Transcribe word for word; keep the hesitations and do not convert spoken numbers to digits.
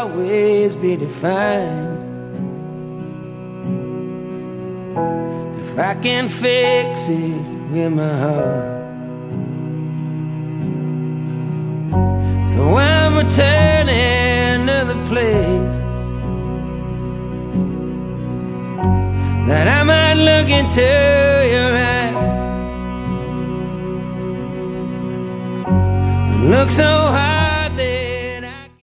always be defined. If I can fix it with my heart. So I'm returning to the place that I might look into your eyes and look so high